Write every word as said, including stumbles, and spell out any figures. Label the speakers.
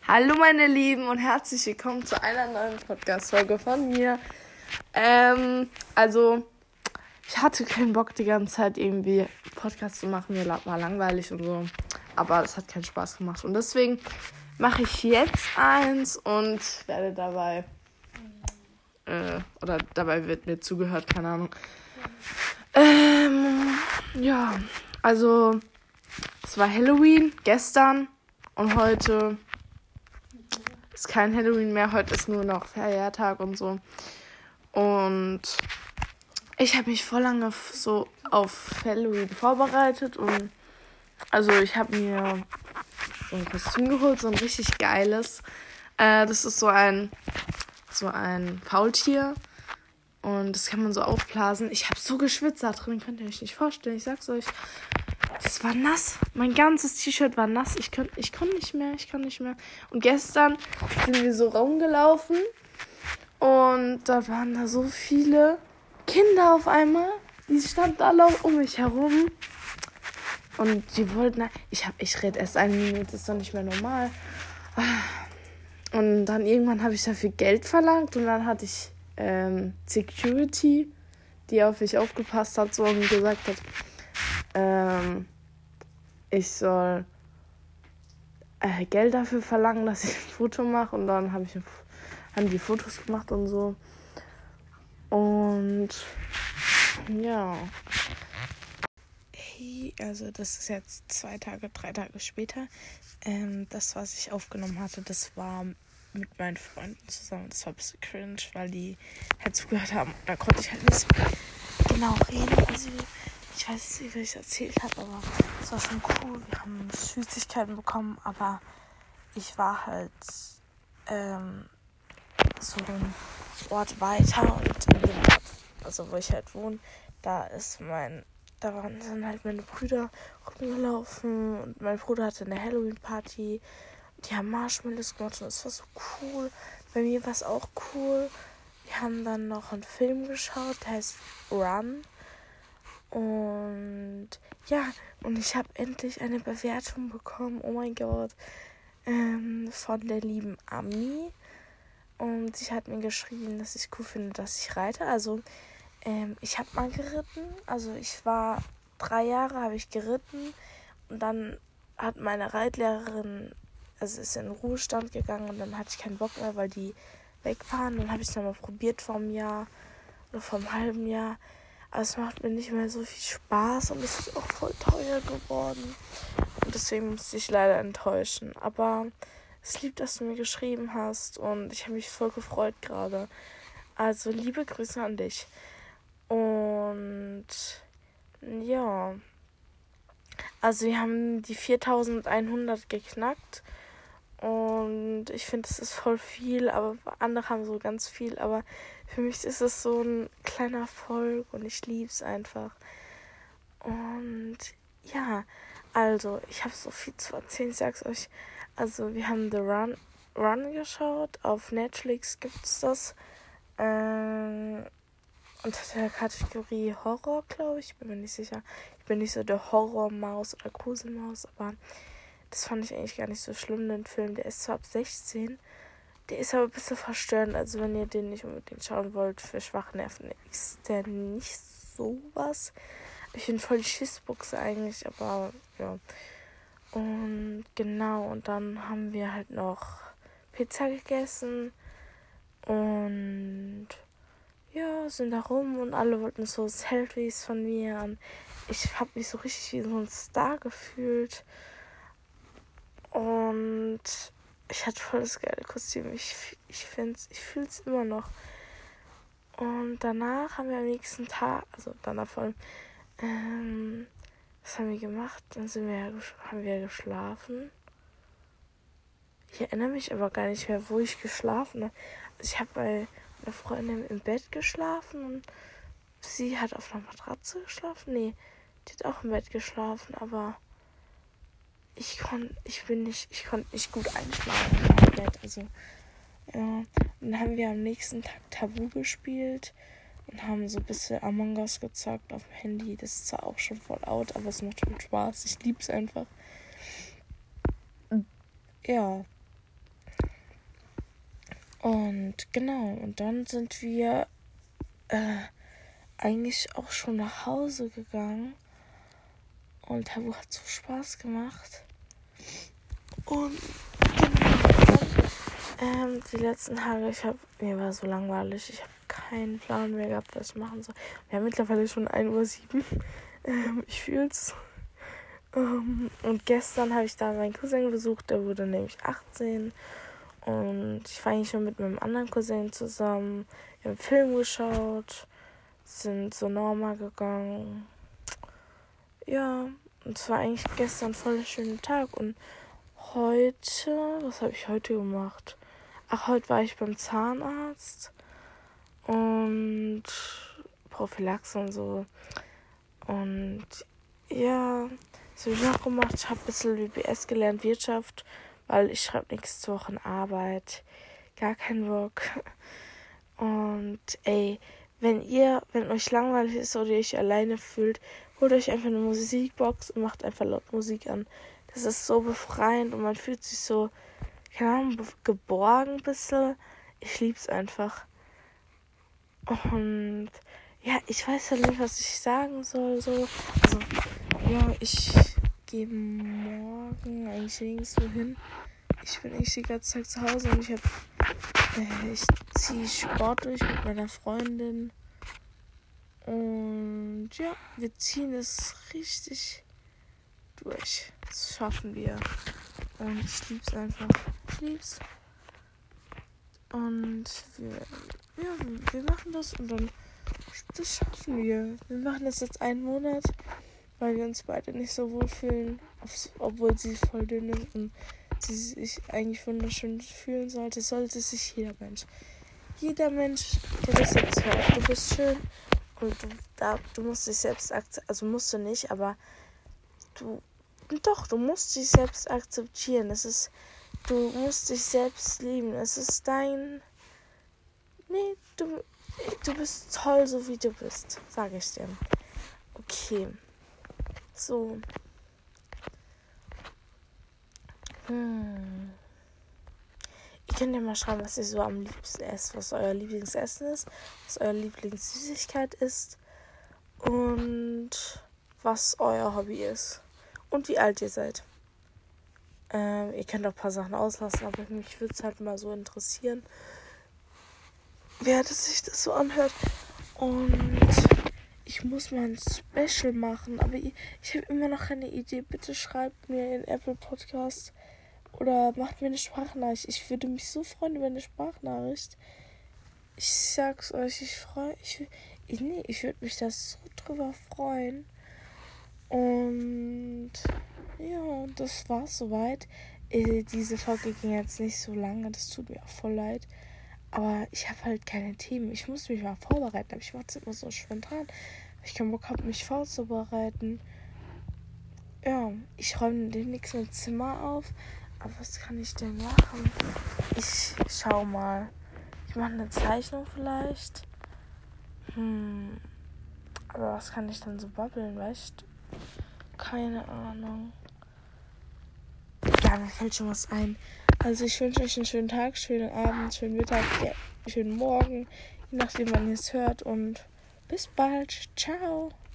Speaker 1: Hallo meine Lieben und herzlich willkommen zu einer neuen Podcast-Folge von mir. Ähm, also, ich hatte keinen Bock die ganze Zeit irgendwie Podcast zu machen, mir war langweilig und so, aber es hat keinen Spaß gemacht und deswegen mache ich jetzt eins und werde dabei, äh, oder dabei wird mir zugehört, keine Ahnung. Ähm, ja, also, es war Halloween gestern und heute ist kein Halloween mehr, heute ist nur noch Feiertag und so. Und ich habe mich voll lange so auf Halloween vorbereitet und also ich habe mir so ein Kostüm geholt, so ein richtig geiles. Äh, das ist so ein so ein Faultier und das kann man so aufblasen. Ich habe so geschwitzt da drin, könnt ihr euch nicht vorstellen, ich sag's euch. Das war nass. Mein ganzes T-Shirt war nass. Ich konnte ich konnt nicht mehr. Ich kann nicht mehr. Und gestern sind wir so rumgelaufen. Und da waren da so viele Kinder auf einmal. Die standen alle um mich herum. Und die wollten... Ich hab, ich rede erst eine Minute. Das ist doch nicht mehr normal. Und dann irgendwann habe ich dafür Geld verlangt. Und dann hatte ich ähm, Security, die auf mich aufgepasst hat, so und gesagt hat... Ähm, ich soll äh, Geld dafür verlangen, dass ich ein Foto mache. Und dann habe ich ein, haben die Fotos gemacht und so. Und ja. Hey, also das ist jetzt zwei Tage, drei Tage später. Ähm, das, was ich aufgenommen hatte, das war mit meinen Freunden zusammen. Das war ein bisschen cringe, weil die halt zugehört haben. Da konnte ich halt nicht so genau reden. Also ich weiß nicht, wie ich erzählt habe, aber es war schon cool. Wir haben Süßigkeiten bekommen, aber ich war halt ähm, so ein Ort weiter und in dem Ort, also wo ich halt wohne, da ist mein, da waren dann halt meine Brüder rumgelaufen und mein Bruder hatte eine Halloween-Party. Die haben Marshmallows gemacht und es war so cool. Bei mir war es auch cool. Wir haben dann noch einen Film geschaut, der heißt Run. Und ja, und ich habe endlich eine Bewertung bekommen, oh mein Gott, ähm, von der lieben Ami. Und sie hat mir geschrieben, dass ich cool finde, dass ich reite. Also, ähm, ich habe mal geritten. Also, ich war drei Jahre, habe ich geritten. Und dann hat meine Reitlehrerin, also ist in den Ruhestand gegangen. Und dann hatte ich keinen Bock mehr, weil die weg waren. Dann habe ich es nochmal probiert vor einem Jahr oder vor einem halben Jahr. Aber es macht mir nicht mehr so viel Spaß und es ist auch voll teuer geworden. Und deswegen musste ich leider enttäuschen. Aber es lieb, dass du mir geschrieben hast und ich habe mich voll gefreut gerade. Also liebe Grüße an dich. Und ja, also wir haben die viertausendeinhundert geknackt. Und ich finde, es ist voll viel, aber andere haben so ganz viel. Aber für mich ist es so ein kleiner Erfolg und ich liebe es einfach. Und ja, also, ich habe so viel zu erzählen, ich sag's euch. Also, wir haben The Run, Run geschaut. Auf Netflix gibt's das. Ähm, unter der Kategorie Horror, glaube ich. Ich bin mir nicht sicher. Ich bin nicht so der Horrormaus oder Gruselmaus, aber das fand ich eigentlich gar nicht so schlimm, den Film. Der ist zwar ab sechzehn, der ist aber ein bisschen verstörend. Also wenn ihr den nicht unbedingt schauen wollt, für schwache Nerven ist der nicht sowas. Ich bin voll die Schissbuchse eigentlich, aber ja. Und genau, und dann haben wir halt noch Pizza gegessen. Und ja, sind da rum und alle wollten so Selfies von mir. Und ich habe mich so richtig wie so ein Star gefühlt. Und ich hatte voll das geile Kostüm. Ich, ich finde ich fühle es immer noch. Und danach haben wir am nächsten Tag, also danach vor allem, ähm, was haben wir gemacht? Dann sind wir, haben wir geschlafen. Ich erinnere mich aber gar nicht mehr, wo ich geschlafen habe. Also ich habe bei einer Freundin im Bett geschlafen und sie hat auf einer Matratze geschlafen. Nee, die hat auch im Bett geschlafen, aber ich konnte, ich bin nicht, ich konnte nicht gut einschlafen im Bett. Also, ja. Und dann haben wir am nächsten Tag Tabu gespielt und haben so ein bisschen Among Us gezockt auf dem Handy. Das ist zwar auch schon voll out, aber es macht schon Spaß. Ich lieb's einfach. Ja. Und genau, und dann sind wir äh, eigentlich auch schon nach Hause gegangen. Und Tabu hat so Spaß gemacht. Und genau, ähm, die letzten Tage, ich habe, mir war so langweilig, ich habe keinen Plan mehr gehabt, was ich machen soll. Wir haben mittlerweile schon ein Uhr sieben. ähm, ich fühl's. Ähm, und gestern habe ich da meinen Cousin besucht, der wurde nämlich achtzehn. Und ich war eigentlich schon mit meinem anderen Cousin zusammen. Wir haben einen Film geschaut, sind so normal gegangen. Ja, und es war eigentlich gestern voll der schöne Tag. Und heute, was habe ich heute gemacht? Ach, heute war ich beim Zahnarzt und Prophylaxe und so. Und ja, was habe ich noch gemacht? Ich habe ein bisschen W B S gelernt, Wirtschaft, weil ich schreibe nächste Woche Arbeit. Gar keinen Bock. Und ey, wenn ihr, wenn euch langweilig ist oder ihr euch alleine fühlt, holt euch einfach eine Musikbox und macht einfach laut Musik an. Das ist so befreiend und man fühlt sich so, keine Ahnung, geborgen ein bisschen. Ich lieb's einfach. Und ja, ich weiß halt nicht, was ich sagen soll. So. Also, ja, ich gehe morgen eigentlich nirgendwo hin. Ich bin eigentlich die ganze Zeit zu Hause und ich hab, äh, ich ziehe Sport durch mit meiner Freundin. Und ja, wir ziehen es richtig durch. Das schaffen wir. Und ich lieb's einfach. Ich lieb's. Und wir, ja, wir machen das und dann, das schaffen wir. Wir machen das jetzt einen Monat, weil wir uns beide nicht so wohl fühlen, obwohl sie voll dünn ist und sie sich eigentlich wunderschön fühlen sollte. Sollte sich jeder Mensch. Jeder Mensch, der das jetzt hört, du bist schön und du, da, du musst dich selbst akzeptieren, also musst du nicht, aber du, doch, du musst dich selbst akzeptieren. Es ist, du musst dich selbst lieben. Es ist dein, nee, du, du bist toll, so wie du bist, sage ich dir. Okay, so. Hm. Ihr könnt ja mal schreiben, was ihr so am liebsten esst, was euer Lieblingsessen ist, was euer Lieblingssüßigkeit ist und was euer Hobby ist und wie alt ihr seid. Ähm, ihr könnt auch ein paar Sachen auslassen, aber mich würde es halt mal so interessieren, wer das sich das so anhört. Und ich muss mal ein Special machen, aber ich, ich habe immer noch keine Idee. Bitte schreibt mir in Apple Podcast oder macht mir eine Sprachnachricht. Ich würde mich so freuen über eine Sprachnachricht. Ich sag's euch, ich freue ich, ich, nee, ich würde mich da so drüber freuen. Und ja, das war's soweit. Äh, diese Folge ging jetzt nicht so lange, das tut mir auch voll leid. Aber ich habe halt keine Themen. Ich muss mich mal vorbereiten, aber ich mache es immer so spontan. Ich keinen Bock habe, mich vorzubereiten. Ja, ich räume demnächst mein Zimmer auf. Aber was kann ich denn machen? Ich schau mal. Ich mache eine Zeichnung vielleicht. Hm. Aber was kann ich dann so babbeln, weißt du? Keine Ahnung. Ja, mir fällt schon was ein. Also ich wünsche euch einen schönen Tag, schönen Abend, schönen Mittag, ja, schönen Morgen, je nachdem wann ihr es hört und bis bald. Ciao.